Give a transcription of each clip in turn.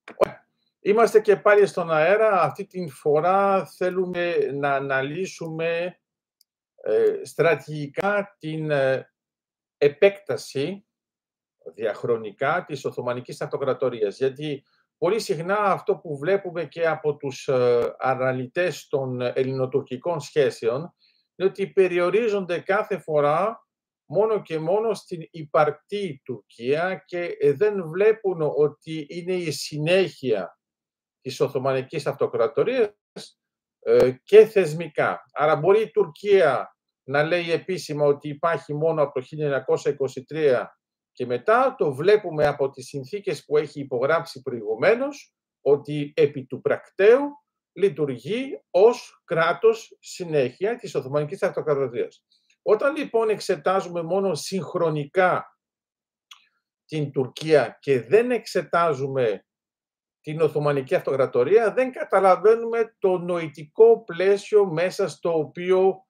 Είμαστε και πάλι στον αέρα. Αυτή την φορά θέλουμε να αναλύσουμε στρατηγικά την επέκταση διαχρονικά της Οθωμανικής Αυτοκρατορίας. Γιατί πολύ συχνά αυτό που βλέπουμε και από τους αναλυτές των ελληνοτουρκικών σχέσεων είναι ότι περιορίζονται κάθε φορά μόνο και μόνο στην υπαρκτή Τουρκία και δεν βλέπουν ότι είναι η συνέχεια της Οθωμανικής Αυτοκρατορίας και θεσμικά. Άρα μπορεί η Τουρκία να λέει επίσημα ότι υπάρχει μόνο από το 1923 και μετά, το βλέπουμε από τις συνθήκες που έχει υπογράψει προηγουμένως, ότι επί του πρακτέου λειτουργεί ως κράτος συνέχεια της Οθωμανικής Αυτοκρατορίας. Όταν λοιπόν εξετάζουμε μόνο συγχρονικά την Τουρκία και δεν εξετάζουμε την Οθωμανική Αυτοκρατορία, δεν καταλαβαίνουμε το νοητικό πλαίσιο μέσα στο οποίο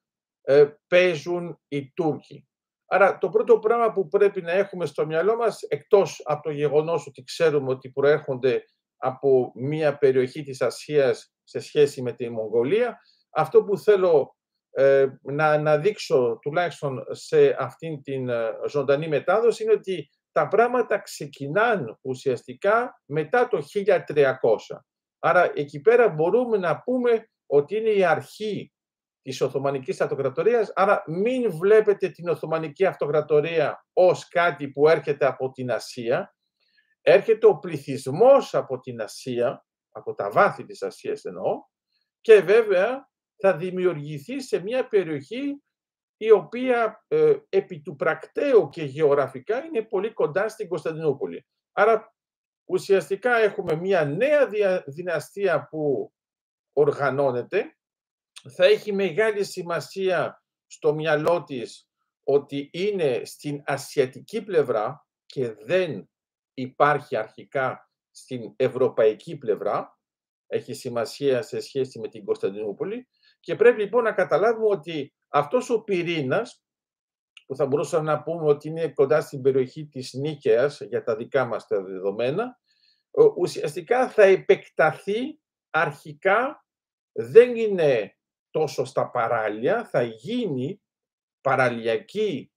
παίζουν οι Τούρκοι. Άρα το πρώτο πράγμα που πρέπει να έχουμε στο μυαλό μας, εκτός από το γεγονός ότι ξέρουμε ότι προέρχονται από μία περιοχή της Ασίας σε σχέση με τη Μογγολία, αυτό που θέλω να αναδείξω τουλάχιστον σε αυτήν την ζωντανή μετάδοση είναι ότι τα πράγματα ξεκινάνε ουσιαστικά μετά το 1300. Άρα εκεί πέρα μπορούμε να πούμε ότι είναι η αρχή της Οθωμανικής Αυτοκρατορίας, άρα μην βλέπετε την Οθωμανική Αυτοκρατορία ως κάτι που έρχεται από την Ασία. Έρχεται ο πληθυσμός από την Ασία, από τα βάθη της Ασίας εννοώ, και βέβαια θα δημιουργηθεί σε μια περιοχή η οποία επί του πρακτέου και γεωγραφικά είναι πολύ κοντά στην Κωνσταντινούπολη. Άρα ουσιαστικά έχουμε μια νέα δυναστεία που οργανώνεται. Θα έχει μεγάλη σημασία στο μυαλό της ότι είναι στην ασιατική πλευρά και δεν υπάρχει αρχικά στην ευρωπαϊκή πλευρά. Έχει σημασία σε σχέση με την Κωνσταντινούπολη και πρέπει λοιπόν να καταλάβουμε ότι αυτός ο πυρήνας, που θα μπορούσαμε να πούμε ότι είναι κοντά στην περιοχή της Νίκαιας για τα δικά μας τα δεδομένα, ουσιαστικά θα επεκταθεί αρχικά, δεν είναι τόσο στα παράλια, θα γίνει παραλιακή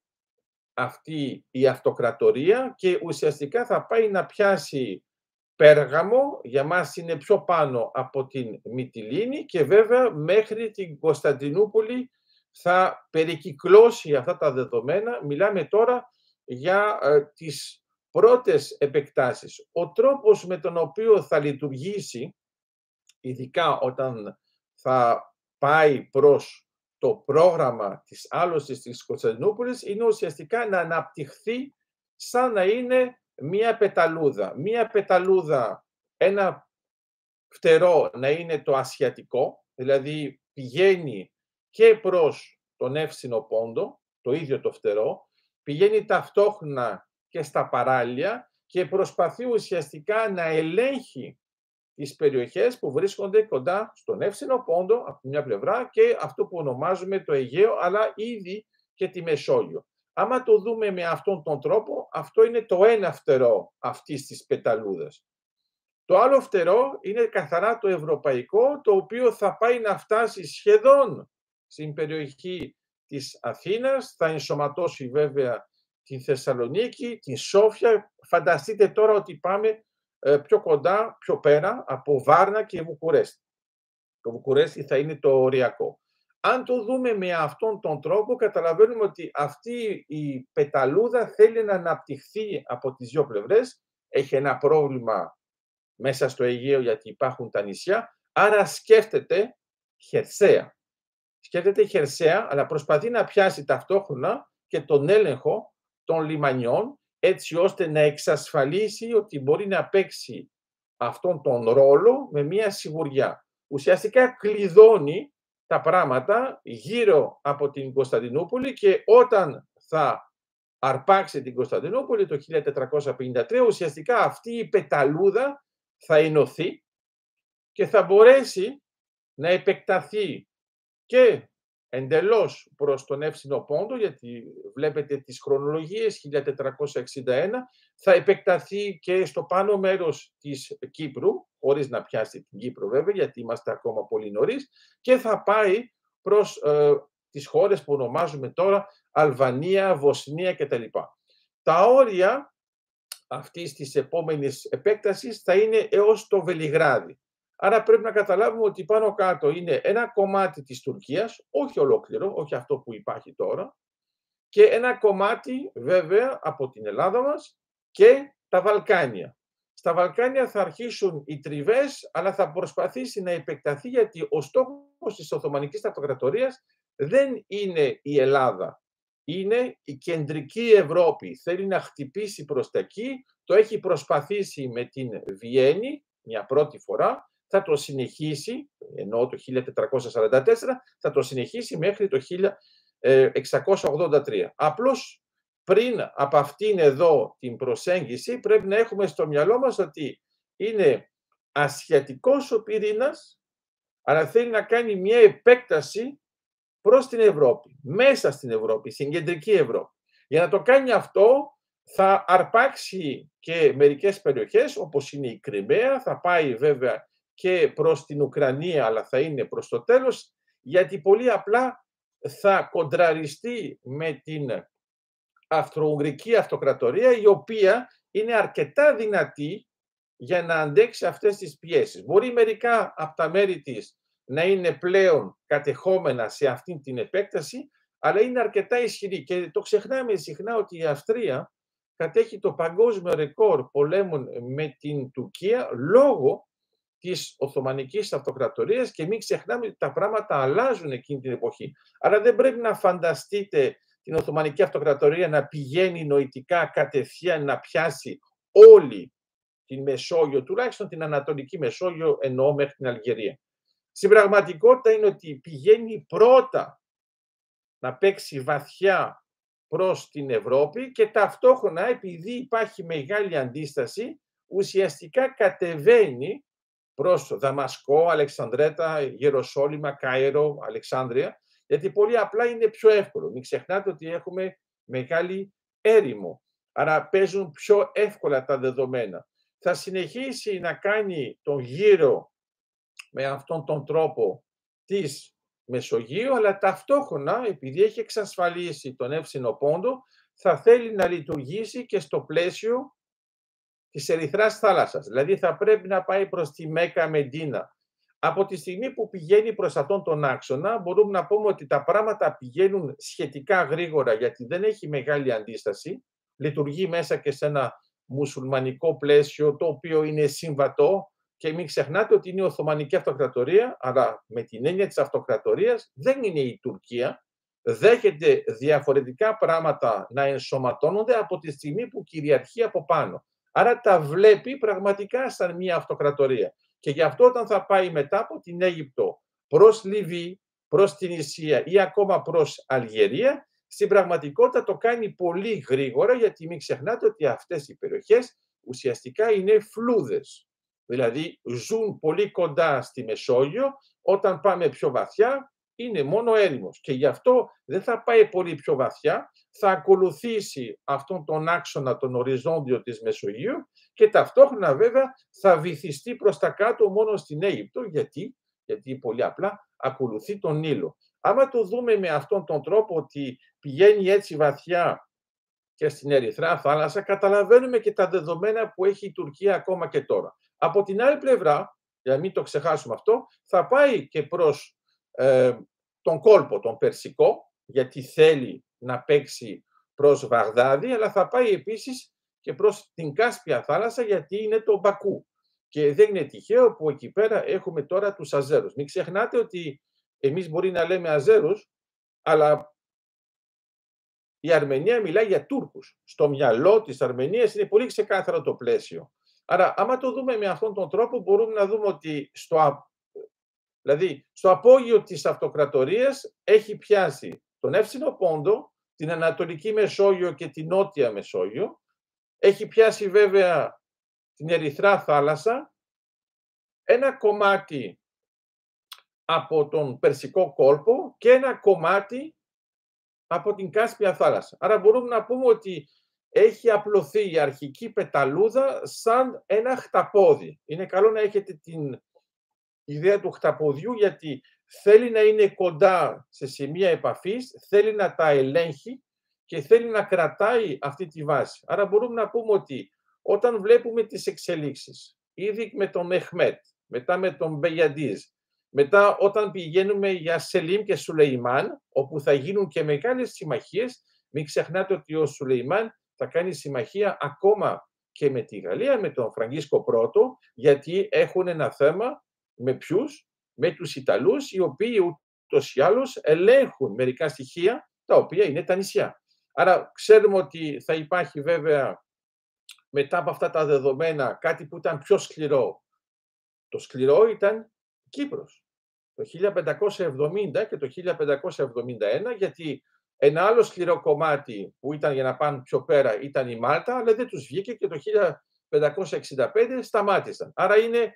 αυτή η αυτοκρατορία και ουσιαστικά θα πάει να πιάσει Πέργαμο, για μας είναι πιο πάνω από την Μυτιλήνη και βέβαια μέχρι την Κωνσταντινούπολη θα περικυκλώσει αυτά τα δεδομένα. Μιλάμε τώρα για τις πρώτες επεκτάσεις. Ο τρόπος με τον οποίο θα λειτουργήσει, ειδικά όταν θα πάει προς το πρόγραμμα της άλωσης της Κωνσταντινούπολης, είναι ουσιαστικά να αναπτυχθεί σαν να είναι μία πεταλούδα. Μία πεταλούδα, ένα φτερό να είναι το ασιατικό, δηλαδή πηγαίνει και προς τον Εύξηνο Πόντο, το ίδιο το φτερό, πηγαίνει ταυτόχρονα και στα παράλια και προσπαθεί ουσιαστικά να ελέγχει τις περιοχές που βρίσκονται κοντά στον Εύξηνο Πόντο από μια πλευρά και αυτό που ονομάζουμε το Αιγαίο, αλλά ήδη και τη Μεσόγειο. Άμα το δούμε με αυτόν τον τρόπο, αυτό είναι το ένα φτερό αυτής της πεταλούδας. Το άλλο φτερό είναι καθαρά το ευρωπαϊκό, το οποίο θα πάει να φτάσει σχεδόν στην περιοχή της Αθήνας, θα ενσωματώσει βέβαια την Θεσσαλονίκη, την Σόφια. Φανταστείτε τώρα ότι πάμε πιο κοντά, πιο πέρα από Βάρνα και Βουκουρέστι. Το Βουκουρέστι θα είναι το οριακό. Αν το δούμε με αυτόν τον τρόπο, καταλαβαίνουμε ότι αυτή η πεταλούδα θέλει να αναπτυχθεί από τις δύο πλευρές. Έχει ένα πρόβλημα μέσα στο Αιγαίο γιατί υπάρχουν τα νησιά, άρα σκέφτεται χερσαία. Σκέφτεται χερσαία, αλλά προσπαθεί να πιάσει ταυτόχρονα και τον έλεγχο των λιμανιών, έτσι ώστε να εξασφαλίσει ότι μπορεί να παίξει αυτόν τον ρόλο με μια σιγουριά. Ουσιαστικά κλειδώνει τα πράγματα γύρω από την Κωνσταντινούπολη και όταν θα αρπάξει την Κωνσταντινούπολη το 1453, ουσιαστικά αυτή η πεταλούδα θα ενωθεί και θα μπορέσει να επεκταθεί και εντελώς προς τον Εύξηνο Πόντο, γιατί βλέπετε τις χρονολογίες, 1461, θα επεκταθεί και στο πάνω μέρος της Κύπρου, χωρίς να πιάσει την Κύπρο βέβαια, γιατί είμαστε ακόμα πολύ νωρίς, και θα πάει προς τις χώρες που ονομάζουμε τώρα Αλβανία, Βοσνία κτλ. Τα όρια αυτής της επόμενης επέκτασης θα είναι έως το Βελιγράδι. Άρα πρέπει να καταλάβουμε ότι πάνω κάτω είναι ένα κομμάτι της Τουρκίας, όχι ολόκληρο, όχι αυτό που υπάρχει τώρα, και ένα κομμάτι βέβαια από την Ελλάδα μας και τα Βαλκάνια. Στα Βαλκάνια θα αρχίσουν οι τριβές, αλλά θα προσπαθήσει να επεκταθεί, γιατί ο στόχος της Οθωμανικής Αυτοκρατορίας δεν είναι η Ελλάδα. Είναι η κεντρική Ευρώπη. Θέλει να χτυπήσει προς τα εκεί. Το έχει προσπαθήσει με την Βιέννη μια πρώτη φορά. Θα το συνεχίσει, ενώ το 1444, θα το συνεχίσει μέχρι το 1683. Απλώς πριν από αυτήν εδώ την προσέγγιση πρέπει να έχουμε στο μυαλό μας ότι είναι ασιατικός ο πυρήνας, αλλά θέλει να κάνει μια επέκταση προς την Ευρώπη, μέσα στην Ευρώπη, στην κεντρική Ευρώπη. Για να το κάνει αυτό θα αρπάξει και μερικές περιοχές, όπως είναι η Κριμαία, θα πάει βέβαια και προς την Ουκρανία, αλλά θα είναι προς το τέλος, γιατί πολύ απλά θα κοντραριστεί με την Αυστρο-Ουγγρική Αυτοκρατορία, η οποία είναι αρκετά δυνατή για να αντέξει αυτές τις πιέσεις. Μπορεί μερικά από τα μέρη της να είναι πλέον κατεχόμενα σε αυτή την επέκταση, αλλά είναι αρκετά ισχυρή. Και το ξεχνάμε συχνά ότι η Αυστρία κατέχει το παγκόσμιο ρεκόρ πολέμων με την Τουρκία λόγω της Οθωμανικής Αυτοκρατορίας, και μην ξεχνάμε ότι τα πράγματα αλλάζουν εκείνη την εποχή. Άρα δεν πρέπει να φανταστείτε την Οθωμανική Αυτοκρατορία να πηγαίνει νοητικά κατευθείαν να πιάσει όλη την Μεσόγειο, τουλάχιστον την Ανατολική Μεσόγειο, εννοώ μέχρι την Αλγερία. Στην πραγματικότητα είναι ότι πηγαίνει πρώτα να παίξει βαθιά προς την Ευρώπη και ταυτόχρονα, επειδή υπάρχει μεγάλη αντίσταση, ουσιαστικά κατεβαίνει προς Δαμασκό, Αλεξανδρέτα, Ιεροσόλυμα, Κάιρο, Αλεξάνδρεια, γιατί πολύ απλά είναι πιο εύκολο. Μην ξεχνάτε ότι έχουμε μεγάλη έρημο, άρα παίζουν πιο εύκολα τα δεδομένα. Θα συνεχίσει να κάνει τον γύρο με αυτόν τον τρόπο της Μεσογείου, αλλά ταυτόχρονα, επειδή έχει εξασφαλίσει τον Εύξηνο Πόντο, θα θέλει να λειτουργήσει και στο πλαίσιο της Ερυθράς θάλασσας. Δηλαδή θα πρέπει να πάει προς τη Μέκα, Μεντίνα. Από τη στιγμή που πηγαίνει προς αυτόν τον άξονα, μπορούμε να πούμε ότι τα πράγματα πηγαίνουν σχετικά γρήγορα, γιατί δεν έχει μεγάλη αντίσταση. Λειτουργεί μέσα και σε ένα μουσουλμανικό πλαίσιο, το οποίο είναι συμβατό, και μην ξεχνάτε ότι είναι η Οθωμανική Αυτοκρατορία, αλλά με την έννοια της αυτοκρατορίας δεν είναι η Τουρκία. Δέχεται διαφορετικά πράγματα να ενσωματώνονται από τη στιγμή που κυριαρχεί από πάνω. Άρα τα βλέπει πραγματικά σαν μια αυτοκρατορία. Και γι' αυτό όταν θα πάει μετά από την Αίγυπτο προς Λιβύη, προς την Ισία ή ακόμα προς Αλγερία, στην πραγματικότητα το κάνει πολύ γρήγορα, γιατί μην ξεχνάτε ότι αυτές οι περιοχές ουσιαστικά είναι φλούδες. Δηλαδή ζουν πολύ κοντά στη Μεσόγειο, όταν πάμε πιο βαθιά είναι μόνο έρημος. Και γι' αυτό δεν θα πάει πολύ πιο βαθιά, θα ακολουθήσει αυτόν τον άξονα, τον οριζόντιο της Μεσογείου, και ταυτόχρονα βέβαια θα βυθιστεί προς τα κάτω μόνο στην Αίγυπτο, γιατί πολύ απλά ακολουθεί τον Νείλο. Άμα το δούμε με αυτόν τον τρόπο ότι πηγαίνει έτσι βαθιά και στην Ερυθρά θάλασσα, καταλαβαίνουμε και τα δεδομένα που έχει η Τουρκία ακόμα και τώρα. Από την άλλη πλευρά, για να μην το ξεχάσουμε αυτό, θα πάει και προς τον κόλπο, τον Περσικό, γιατί θέλει να παίξει προς Βαγδάδη, αλλά θα πάει επίσης και προς την Κάσπια θάλασσα, γιατί είναι το Μπακού. Και δεν είναι τυχαίο που εκεί πέρα έχουμε τώρα τους Αζέρους. Μην ξεχνάτε ότι εμείς μπορεί να λέμε Αζέρους, αλλά η Αρμενία μιλάει για Τούρκους. Στο μυαλό της Αρμενίας είναι πολύ ξεκάθαρο το πλαίσιο. Άρα, άμα το δούμε με αυτόν τον τρόπο, μπορούμε να δούμε ότι στο απόγειο της αυτοκρατορίας έχει πιάσει τον Εύξηνο Πόντο, την Ανατολική Μεσόγειο και την Νότια Μεσόγειο, έχει πιάσει βέβαια την Ερυθρά θάλασσα, ένα κομμάτι από τον Περσικό κόλπο και ένα κομμάτι από την Κάσπια θάλασσα. Άρα μπορούμε να πούμε ότι έχει απλωθεί η αρχική πεταλούδα σαν ένα χταπόδι. Είναι καλό να έχετε την ιδέα του χταποδιού, γιατί θέλει να είναι κοντά σε σημεία επαφής, θέλει να τα ελέγχει και θέλει να κρατάει αυτή τη βάση. Άρα μπορούμε να πούμε ότι όταν βλέπουμε τις εξελίξεις, ήδη με τον Μεχμέτ, μετά με τον Μπεγιαντίζ, μετά όταν πηγαίνουμε για Σελίμ και Σουλεϊμάν, όπου θα γίνουν και μεγάλες συμμαχίες, μην ξεχνάτε ότι ο Σουλεϊμάν θα κάνει συμμαχία ακόμα και με τη Γαλλία, με τον Φραγκίσκο I, γιατί έχουν ένα θέμα με ποιους, με τους Ιταλούς, οι οποίοι ούτως ή άλλως ελέγχουν μερικά στοιχεία, τα οποία είναι τα νησιά. Άρα ξέρουμε ότι θα υπάρχει βέβαια μετά από αυτά τα δεδομένα κάτι που ήταν πιο σκληρό. Το σκληρό ήταν Κύπρος, το 1570 και το 1571, γιατί ένα άλλο σκληρό κομμάτι που ήταν για να πάνε πιο πέρα ήταν η Μάλτα, αλλά δεν τους βγήκε και το 1565 σταμάτησαν. Άρα είναι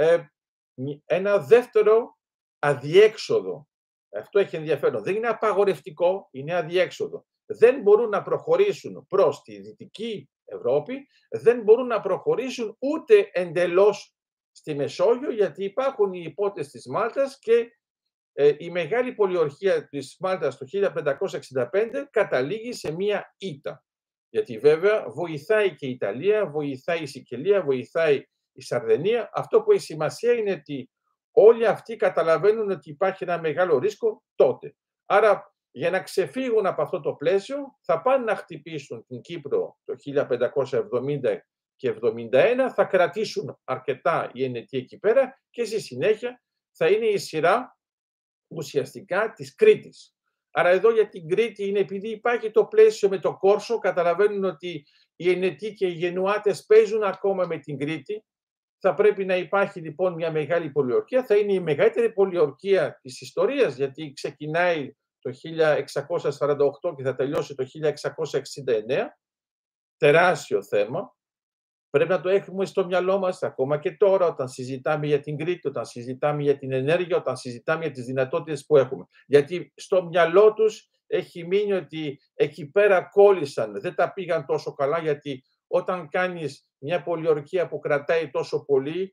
ένα δεύτερο αδιέξοδο. Αυτό έχει ενδιαφέρον. Δεν είναι απαγορευτικό, είναι αδιέξοδο. Δεν μπορούν να προχωρήσουν προς τη Δυτική Ευρώπη, δεν μπορούν να προχωρήσουν ούτε εντελώς στη Μεσόγειο, γιατί υπάρχουν οι υπότες της Μάλτας και η μεγάλη πολιορκία της Μάλτας το 1565 καταλήγει σε μία ήττα. Γιατί βέβαια βοηθάει και η Ιταλία, βοηθάει η Σικελία, βοηθάει η Σαρδενία. Αυτό που έχει σημασία είναι ότι όλοι αυτοί καταλαβαίνουν ότι υπάρχει ένα μεγάλο ρίσκο τότε. Άρα για να ξεφύγουν από αυτό το πλαίσιο θα πάνε να χτυπήσουν την Κύπρο το 1570 και 71, θα κρατήσουν αρκετά οι Ενετοί εκεί πέρα και στη συνέχεια θα είναι η σειρά ουσιαστικά της Κρήτης. Άρα εδώ για την Κρήτη είναι επειδή υπάρχει το πλαίσιο με το Κόρσο, καταλαβαίνουν ότι οι Ενετοί και οι Γενουάτες παίζουν ακόμα με την Κρήτη. Θα πρέπει να υπάρχει λοιπόν μια μεγάλη πολιορκία, θα είναι η μεγαλύτερη πολιορκία της ιστορίας, γιατί ξεκινάει το 1648 και θα τελειώσει το 1669. Τεράστιο θέμα. Πρέπει να το έχουμε στο μυαλό μας ακόμα και τώρα, όταν συζητάμε για την Κρήτη, όταν συζητάμε για την ενέργεια, όταν συζητάμε για τις δυνατότητες που έχουμε. Γιατί στο μυαλό τους έχει μείνει ότι εκεί πέρα κόλλησαν, δεν τα πήγαν τόσο καλά, γιατί όταν κάνεις μια πολιορκία που κρατάει τόσο πολύ,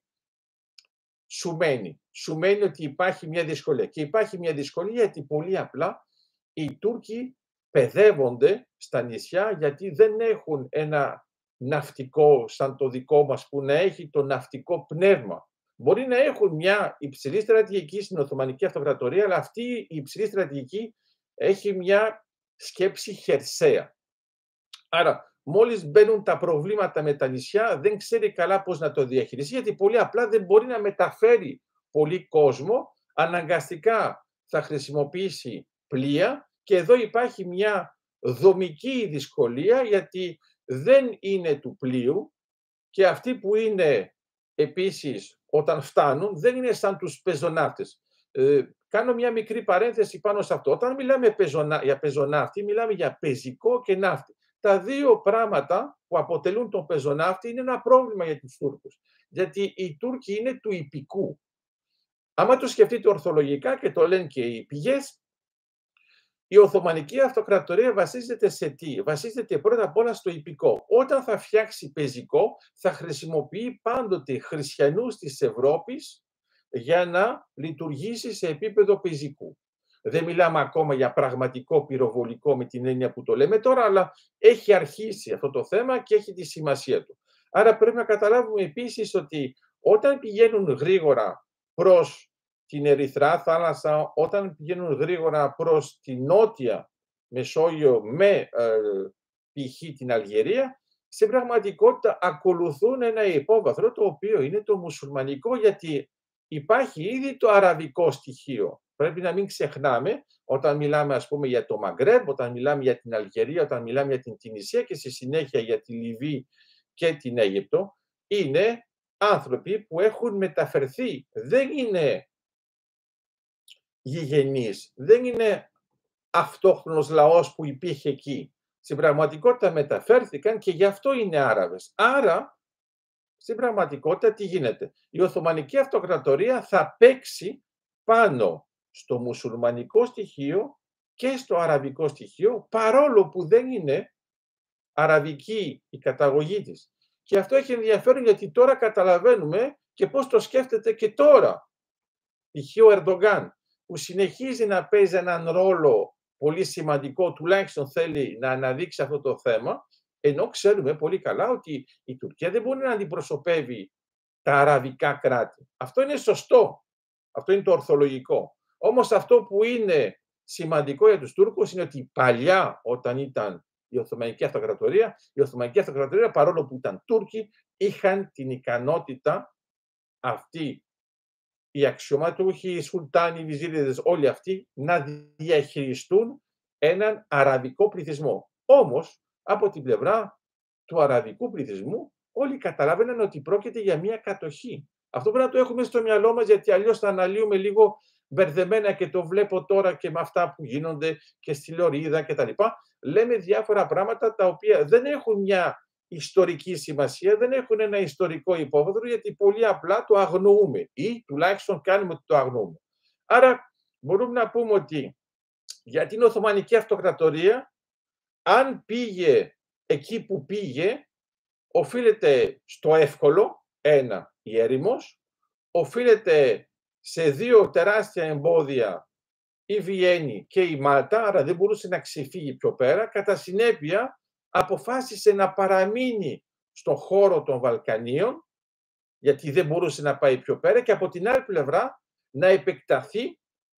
σου μένει ότι υπάρχει μια δυσκολία. Και υπάρχει μια δυσκολία γιατί πολύ απλά οι Τούρκοι παιδεύονται στα νησιά, γιατί δεν έχουν ένα ναυτικό σαν το δικό μας που να έχει το ναυτικό πνεύμα. Μπορεί να έχουν μια υψηλή στρατηγική στην Οθωμανική Αυτοκρατορία, αλλά αυτή η υψηλή στρατηγική έχει μια σκέψη χερσαία. Άρα, μόλις μπαίνουν τα προβλήματα με τα νησιά, δεν ξέρει καλά πώς να το διαχειριστεί, γιατί πολύ απλά δεν μπορεί να μεταφέρει πολύ κόσμο, αναγκαστικά θα χρησιμοποιήσει πλοία και εδώ υπάρχει μια δομική δυσκολία, γιατί δεν είναι του πλοίου και αυτοί που είναι επίσης όταν φτάνουν δεν είναι σαν τους πεζοναύτες. Κάνω μια μικρή παρένθεση πάνω σε αυτό. Όταν μιλάμε για πεζοναύτη, μιλάμε για πεζικό και ναύτη. Τα δύο πράγματα που αποτελούν τον πεζοναύτη είναι ένα πρόβλημα για τους Τούρκους. Γιατί οι Τούρκοι είναι του ιππικού. Άμα το σκεφτείτε ορθολογικά και το λένε και οι πηγές, η Οθωμανική Αυτοκρατορία βασίζεται σε τι? Βασίζεται πρώτα απ' όλα στο ιππικό. Όταν θα φτιάξει πεζικό, θα χρησιμοποιεί πάντοτε χριστιανούς της Ευρώπης για να λειτουργήσει σε επίπεδο πεζικού. Δεν μιλάμε ακόμα για πραγματικό πυροβολικό με την έννοια που το λέμε τώρα, αλλά έχει αρχίσει αυτό το θέμα και έχει τη σημασία του. Άρα πρέπει να καταλάβουμε επίσης ότι όταν πηγαίνουν γρήγορα προς την Ερυθρά θάλασσα, όταν πηγαίνουν γρήγορα προς τη νότια Μεσόγειο με π.χ. την Αλγερία, στην πραγματικότητα ακολουθούν ένα υπόβαθρο το οποίο είναι το μουσουλμανικό, γιατί υπάρχει ήδη το αραβικό στοιχείο. Πρέπει να μην ξεχνάμε όταν μιλάμε ας πούμε για το Μαγκρέμπ, όταν μιλάμε για την Αλγερία, όταν μιλάμε για την Τινησία και στη συνέχεια για τη Λιβύη και την Αίγυπτο, είναι άνθρωποι που έχουν μεταφερθεί. Δεν είναι γηγενείς, δεν είναι αυτόχθονος λαός που υπήρχε εκεί. Στην πραγματικότητα μεταφέρθηκαν και γι' αυτό είναι Άραβες. Άρα, στην πραγματικότητα τι γίνεται? Η Οθωμανική Αυτοκρατορία θα παίξει πάνω στο μουσουλμανικό στοιχείο και στο αραβικό στοιχείο, παρόλο που δεν είναι αραβική η καταγωγή της. Και αυτό έχει ενδιαφέρον γιατί τώρα καταλαβαίνουμε και πώς το σκέφτεται και τώρα. Π.χ. ο Ερντογκάν, που συνεχίζει να παίζει έναν ρόλο πολύ σημαντικό, τουλάχιστον θέλει να αναδείξει αυτό το θέμα, ενώ ξέρουμε πολύ καλά ότι η Τουρκία δεν μπορεί να αντιπροσωπεύει τα αραβικά κράτη. Αυτό είναι σωστό. Αυτό είναι το ορθολογικό. Όμως αυτό που είναι σημαντικό για τους Τούρκους είναι ότι παλιά, όταν ήταν η Οθωμανική Αυτοκρατορία, παρόλο που ήταν Τούρκοι, είχαν την ικανότητα αυτοί οι αξιωματούχοι, οι σουλτάνοι, οι βυζίριδες, όλοι αυτοί να διαχειριστούν έναν αραβικό πληθυσμό. Όμως, από την πλευρά του αραβικού πληθυσμού, όλοι καταλάβαιναν ότι πρόκειται για μια κατοχή. Αυτό πρέπει να το έχουμε στο μυαλό μας, γιατί αλλιώς θα αναλύουμε λίγο μπερδεμένα και το βλέπω τώρα και με αυτά που γίνονται και στη Λωρίδα κτλ. Λέμε διάφορα πράγματα τα οποία δεν έχουν μια ιστορική σημασία, δεν έχουν ένα ιστορικό υπόβαθρο, γιατί πολύ απλά το αγνοούμε ή τουλάχιστον κάνουμε ότι το αγνοούμε. Άρα μπορούμε να πούμε ότι για την Οθωμανική Αυτοκρατορία, αν πήγε εκεί που πήγε, οφείλεται στο εύκολο, ένα, η έρημος, οφείλεται σε δύο τεράστια εμπόδια, η Βιέννη και η Μάλτα, άρα δεν μπορούσε να ξεφύγει πιο πέρα. Κατά συνέπεια, αποφάσισε να παραμείνει στον χώρο των Βαλκανίων, γιατί δεν μπορούσε να πάει πιο πέρα, και από την άλλη πλευρά να επεκταθεί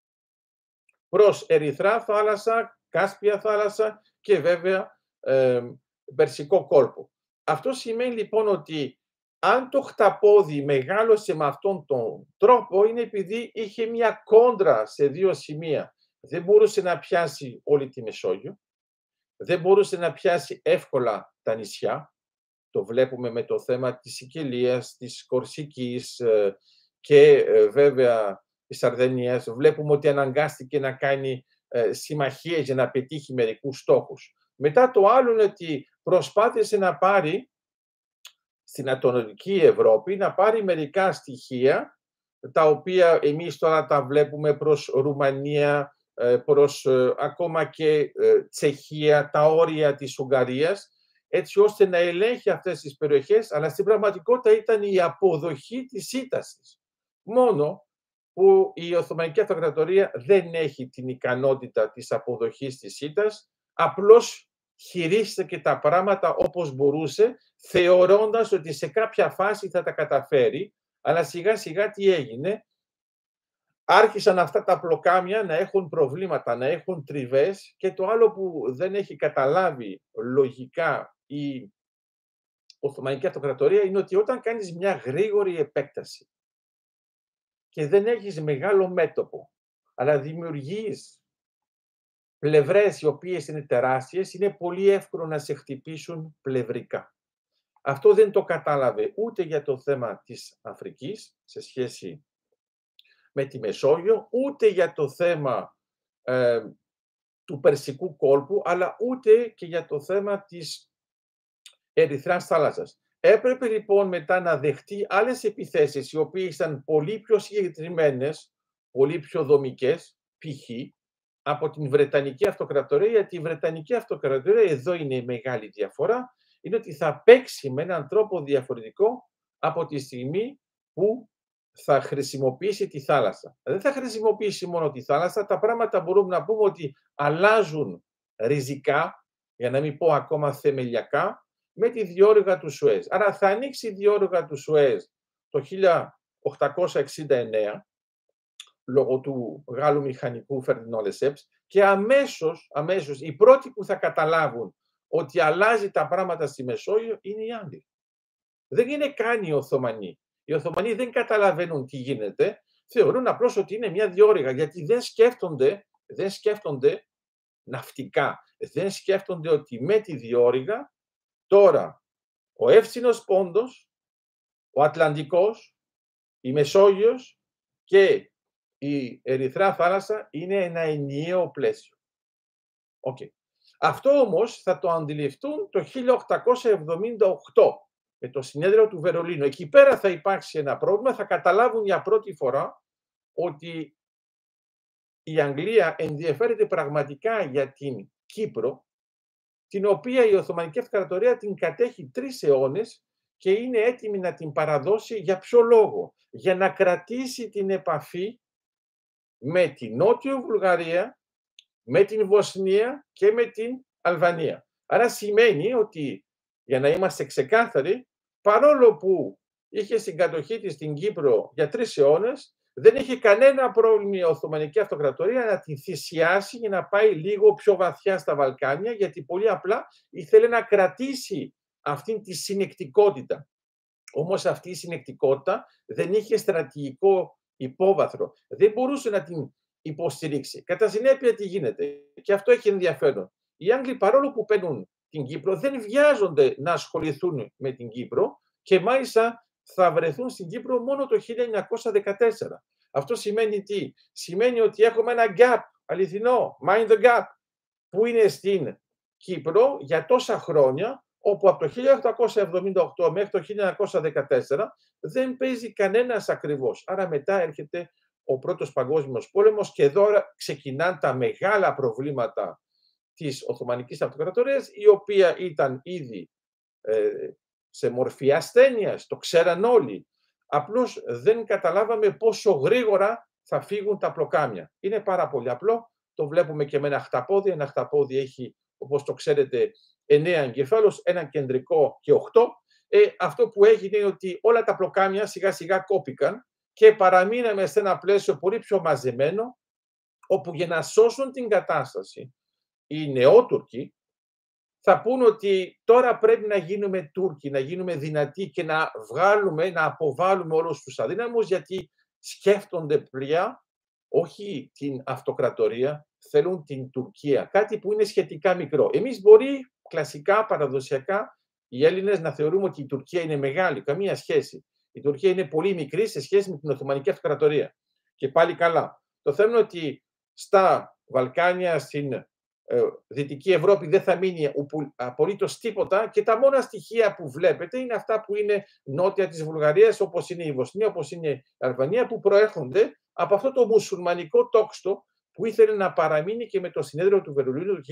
προς Ερυθρά θάλασσα, Κάσπια θάλασσα και βέβαια Περσικό κόλπο. Αυτό σημαίνει λοιπόν ότι αν το χταπόδι μεγάλωσε με αυτόν τον τρόπο, είναι επειδή είχε μια κόντρα σε δύο σημεία. Δεν μπορούσε να πιάσει όλη τη Μεσόγειο, δεν μπορούσε να πιάσει εύκολα τα νησιά. Το βλέπουμε με το θέμα της Σικελίας, της Κορσικής και βέβαια της Σαρδενίας. Βλέπουμε ότι αναγκάστηκε να κάνει συμμαχίες για να πετύχει μερικούς στόχους. Μετά το άλλο είναι ότι προσπάθησε να πάρει στην Ανατολική Ευρώπη, να πάρει μερικά στοιχεία, τα οποία εμείς τώρα τα βλέπουμε προς Ρουμανία, προς ακόμα και Τσεχία, τα όρια της Ουγγαρίας, έτσι ώστε να ελέγχει αυτές τις περιοχές, αλλά στην πραγματικότητα ήταν η αποδοχή της ήττασης. Μόνο που η Οθωμανική Αυτοκρατορία δεν έχει την ικανότητα της αποδοχής της ήττας, απλώς χειρίστηκε τα πράγματα όπως μπορούσε, θεωρώντας ότι σε κάποια φάση θα τα καταφέρει, αλλά σιγά σιγά τι έγινε? Άρχισαν αυτά τα πλοκάμια να έχουν προβλήματα, να έχουν τριβές, και το άλλο που δεν έχει καταλάβει λογικά η Οθωμανική Αυτοκρατορία είναι ότι όταν κάνεις μια γρήγορη επέκταση και δεν έχεις μεγάλο μέτωπο, αλλά δημιουργείς πλευρές οι οποίες είναι τεράστιες, είναι πολύ εύκολο να σε χτυπήσουν πλευρικά. Αυτό δεν το κατάλαβε ούτε για το θέμα της Αφρικής σε σχέση με τη Μεσόγειο, ούτε για το θέμα του Περσικού κόλπου, αλλά ούτε και για το θέμα της Ερυθράς θάλασσας. Έπρεπε λοιπόν μετά να δεχτεί άλλες επιθέσεις, οι οποίες ήταν πολύ πιο συγκεκριμένες, πολύ πιο δομικές, π.χ. από την Βρετανική Αυτοκρατορία, γιατί η Βρετανική Αυτοκρατορία, εδώ είναι η μεγάλη διαφορά, είναι ότι θα παίξει με έναν τρόπο διαφορετικό από τη στιγμή που θα χρησιμοποιήσει τη θάλασσα. Δεν θα χρησιμοποιήσει μόνο τη θάλασσα, τα πράγματα μπορούμε να πούμε ότι αλλάζουν ριζικά, για να μην πω ακόμα θεμελιακά, με τη διόρυγα του Σουέζ. Άρα θα ανοίξει η διόρυγα του Σουέζ το 1869, λόγω του Γάλλου μηχανικού Φερντινό Λεσέπς, και αμέσως οι πρώτοι που θα καταλάβουν ότι αλλάζει τα πράγματα στη Μεσόγειο είναι οι Άγγλοι. Δεν είναι καν οι Οθωμανοί. Οι Οθωμανοί δεν καταλαβαίνουν τι γίνεται, θεωρούν απλώς ότι είναι μια διόρυγα, γιατί δεν σκέφτονται ναυτικά. Δεν σκέφτονται ότι με τη διόρυγα τώρα ο Εύξηνος Πόντος, ο Ατλαντικός, η Μεσόγειος και η Ερυθρά θάλασσα είναι ένα ενιαίο πλαίσιο. Okay. Αυτό όμως θα το αντιληφθούν το 1878 με το συνέδριο του Βερολίνου. Εκεί πέρα θα υπάρξει ένα πρόβλημα, θα καταλάβουν για πρώτη φορά ότι η Αγγλία ενδιαφέρεται πραγματικά για την Κύπρο, την οποία η Οθωμανική Αυτοκρατορία την κατέχει 3 αιώνες και είναι έτοιμη να την παραδώσει. Για ποιο λόγο? Για να κρατήσει την επαφή με την Νότιο Βουλγαρία, με την Βοσνία και με την Αλβανία. Άρα σημαίνει ότι, για να είμαστε ξεκάθαροι, παρόλο που είχε στην κατοχή της την Κύπρο για 3 αιώνες, δεν είχε κανένα πρόβλημα η Οθωμανική Αυτοκρατορία να τη θυσιάσει για να πάει λίγο πιο βαθιά στα Βαλκάνια, γιατί πολύ απλά ήθελε να κρατήσει αυτή τη συνεκτικότητα. Όμως αυτή η συνεκτικότητα δεν είχε στρατηγικό υπόβαθρο. Δεν μπορούσε να την υποστηρίξει. Κατά συνέπεια τι γίνεται? Και αυτό έχει ενδιαφέρον. Οι Άγγλοι, παρόλο που παίρνουν την Κύπρο, δεν βιάζονται να ασχοληθούν με την Κύπρο και μάλιστα θα βρεθούν στην Κύπρο μόνο το 1914. Αυτό σημαίνει τι? Σημαίνει ότι έχουμε ένα gap αληθινό, mind the gap, που είναι στην Κύπρο για τόσα χρόνια, όπου από το 1878 μέχρι το 1914 δεν παίζει κανένας ακριβώς. Άρα μετά έρχεται ο Πρώτος Παγκόσμιος Πόλεμος και εδώ ξεκινάνε τα μεγάλα προβλήματα της Οθωμανικής Αυτοκρατορίας, η οποία ήταν ήδη σε μορφή ασθένειας, το ξέραν όλοι. Απλώς δεν καταλάβαμε πόσο γρήγορα θα φύγουν τα πλοκάμια. Είναι πάρα πολύ απλό, το βλέπουμε και με ένα χταπόδι. Ένα χταπόδι έχει, όπως το ξέρετε, 9 εγκεφάλους, ένα κεντρικό και 8. Αυτό που έγινε είναι ότι όλα τα πλοκάμια σιγά σιγά κόπηκαν και παραμείναμε σε ένα πλαίσιο πολύ πιο μαζεμένο, όπου για να σώσουν την κατάσταση οι νεότουρκοι θα πούν ότι τώρα πρέπει να γίνουμε Τούρκοι, να γίνουμε δυνατοί και να αποβάλουμε όλους τους αδύναμους, γιατί σκέφτονται πια όχι την αυτοκρατορία, θέλουν την Τουρκία, κάτι που είναι σχετικά μικρό. Εμείς μπορεί κλασικά, παραδοσιακά, οι Έλληνες να θεωρούμε ότι η Τουρκία είναι μεγάλη, καμία σχέση. Η Τουρκία είναι πολύ μικρή σε σχέση με την Οθωμανική Αυτοκρατορία. Και πάλι καλά. Το θέμα είναι ότι στα Βαλκάνια, στην Δυτική Ευρώπη δεν θα μείνει απολύτως τίποτα και τα μόνα στοιχεία που βλέπετε είναι αυτά που είναι νότια της Βουλγαρίας, όπως είναι η Βοσνία, όπως είναι η Αλβανία, που προέρχονται από αυτό το μουσουλμανικό τόξο που ήθελε να παραμείνει και με το συνέδριο του Βερολίνου του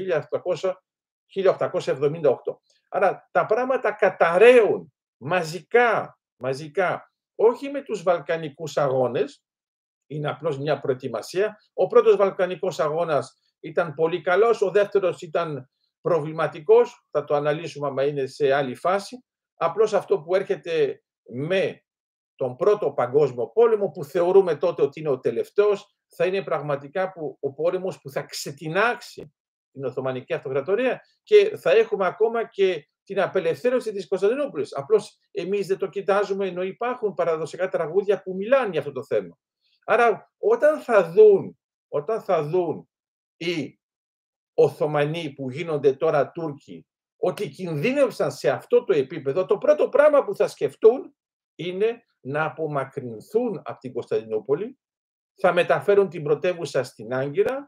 1878. Άρα τα πράγματα καταραίουν μαζικά, όχι με τους Βαλκανικούς αγώνες, είναι απλώς μια προετοιμασία. Ο πρώτος Βαλκανικός αγώνας ήταν πολύ καλός, ο δεύτερος ήταν προβληματικός, θα το αναλύσουμε άμα είναι σε άλλη φάση. Απλώς αυτό που έρχεται με τον Πρώτο Παγκόσμιο Πόλεμο, που θεωρούμε τότε ότι είναι ο τελευταίος, θα είναι πραγματικά ο πόλεμος που θα ξετινάξει την Οθωμανική Αυτοκρατορία και θα έχουμε ακόμα και την απελευθέρωση της Κωνσταντινούπολης. Απλώς εμείς δεν το κοιτάζουμε, ενώ υπάρχουν παραδοσιακά τραγούδια που μιλάνε για αυτό το θέμα. Άρα όταν θα δουν οι Οθωμανοί που γίνονται τώρα Τούρκοι ότι κινδύνευσαν σε αυτό το επίπεδο, το πρώτο πράγμα που θα σκεφτούν είναι να απομακρυνθούν από την Κωνσταντινούπολη, θα μεταφέρουν την πρωτεύουσα στην Άγκυρα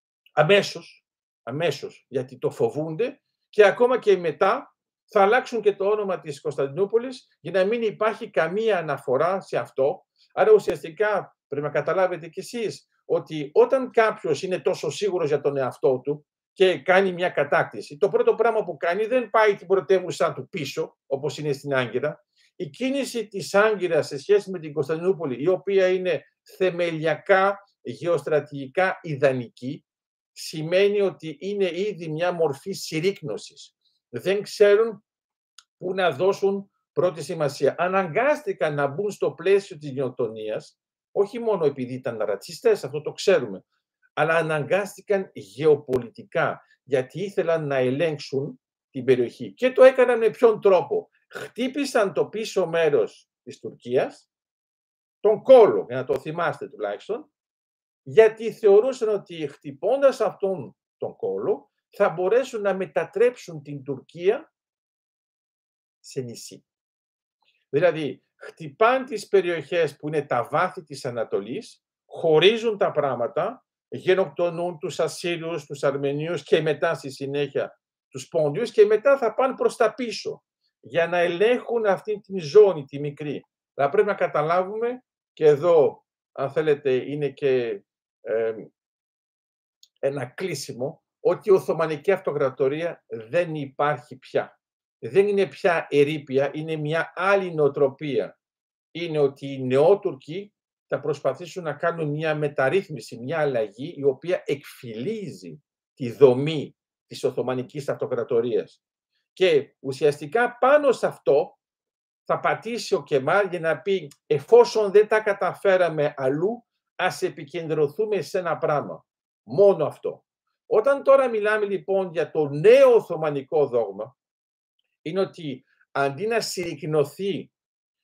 αμέσως, γιατί το φοβούνται, και ακόμα και μετά θα αλλάξουν και το όνομα της Κωνσταντινούπολης για να μην υπάρχει καμία αναφορά σε αυτό. Άρα ουσιαστικά πρέπει να καταλάβετε κι εσείς ότι όταν κάποιος είναι τόσο σίγουρος για τον εαυτό του και κάνει μια κατάκτηση, το πρώτο πράγμα που κάνει δεν πάει την πρωτεύουσά του πίσω, όπως είναι στην Άγκυρα. Η κίνηση της Άγκυρας σε σχέση με την Κωνσταντινούπολη, η οποία είναι θεμελιακά γεωστρατηγικά ιδανική, σημαίνει ότι είναι ήδη μια μορφή συρρίκνωσης. Δεν ξέρουν πού να δώσουν πρώτη σημασία. Αναγκάστηκαν να μπουν στο πλαίσιο της γενοκτονίας, όχι μόνο επειδή ήταν ρατσιστές, αυτό το ξέρουμε, αλλά αναγκάστηκαν γεωπολιτικά, γιατί ήθελαν να ελέγξουν την περιοχή. Και το έκαναν με ποιον τρόπο? Χτύπησαν το πίσω μέρος της Τουρκίας, τον κόλο, για να το θυμάστε τουλάχιστον, γιατί θεωρούσαν ότι χτυπώντας αυτόν τον κόλο θα μπορέσουν να μετατρέψουν την Τουρκία σε νησί. Δηλαδή, χτυπάνε τις περιοχές που είναι τα βάθη της Ανατολής, χωρίζουν τα πράγματα, γενοκτονούν τους Ασσύριους, τους Αρμενίους και μετά στη συνέχεια τους Πόντιους και μετά θα πάνε προς τα πίσω για να ελέγχουν αυτή την ζώνη, τη μικρή. Θα πρέπει να καταλάβουμε, και εδώ, αν θέλετε, είναι και ένα κλείσιμο ότι η Οθωμανική Αυτοκρατορία δεν υπάρχει πια. Δεν είναι πια ερείπια, είναι μια άλλη νοοτροπία. Είναι ότι οι νεότουρκοι θα προσπαθήσουν να κάνουν μια μεταρρύθμιση, μια αλλαγή η οποία εκφυλίζει τη δομή της Οθωμανικής Αυτοκρατορίας. Και ουσιαστικά πάνω σε αυτό θα πατήσει ο Κεμάλ για να πει εφόσον δεν τα καταφέραμε αλλού, ας επικεντρωθούμε σε ένα πράγμα. Μόνο αυτό. Όταν τώρα μιλάμε λοιπόν για το νέο Οθωμανικό δόγμα, είναι ότι αντί να συρρικνωθεί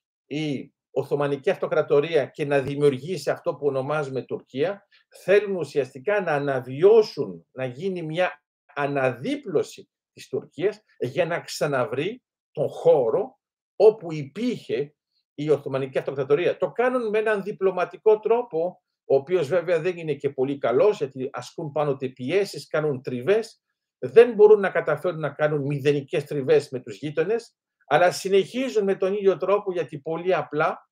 η Οθωμανική Αυτοκρατορία και να δημιουργήσει αυτό που ονομάζουμε Τουρκία, θέλουν ουσιαστικά να αναβιώσουν, να γίνει μια αναδίπλωση της Τουρκίας για να ξαναβρει τον χώρο όπου υπήρχε η Οθωμανική Αυτοκρατορία. Το κάνουν με έναν διπλωματικό τρόπο, ο οποίος βέβαια δεν είναι και πολύ καλός, γιατί ασκούν πάνω πιέσεις, κάνουν τριβές, δεν μπορούν να καταφέρουν να κάνουν μηδενικές τριβές με τους γείτονες, αλλά συνεχίζουν με τον ίδιο τρόπο, γιατί πολύ απλά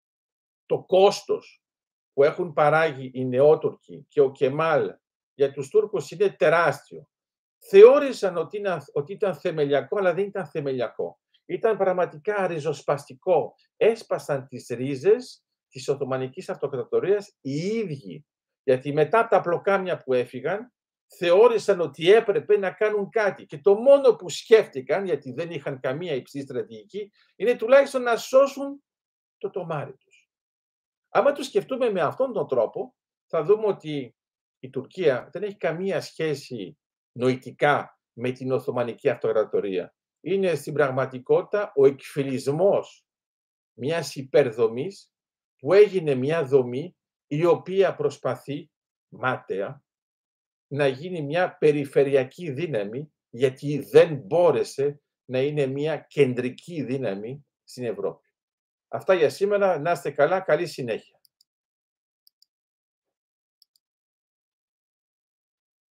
το κόστος που έχουν παράγει οι νεότουρκοι και ο Κεμάλ για τους Τούρκους είναι τεράστιο. Θεώρησαν ότι ήταν θεμελιακό, αλλά δεν ήταν θεμελιακό. Ήταν πραγματικά ριζοσπαστικό. Έσπασαν τις ρίζες της Οθωμανικής Αυτοκρατορίας οι ίδιοι. Γιατί μετά από τα πλοκάμια που έφυγαν, θεώρησαν ότι έπρεπε να κάνουν κάτι. Και το μόνο που σκέφτηκαν, γιατί δεν είχαν καμία υψηλή στρατηγική, είναι τουλάχιστον να σώσουν το τομάρι τους. Άμα το σκεφτούμε με αυτόν τον τρόπο, θα δούμε ότι η Τουρκία δεν έχει καμία σχέση νοητικά με την Οθωμανική Αυτοκρατορία. Είναι στην πραγματικότητα ο εκφυλισμός μιας υπερδομής που έγινε μια δομή η οποία προσπαθεί μάταια να γίνει μια περιφερειακή δύναμη, γιατί δεν μπόρεσε να είναι μια κεντρική δύναμη στην Ευρώπη. Αυτά για σήμερα. Να είστε καλά. Καλή συνέχεια.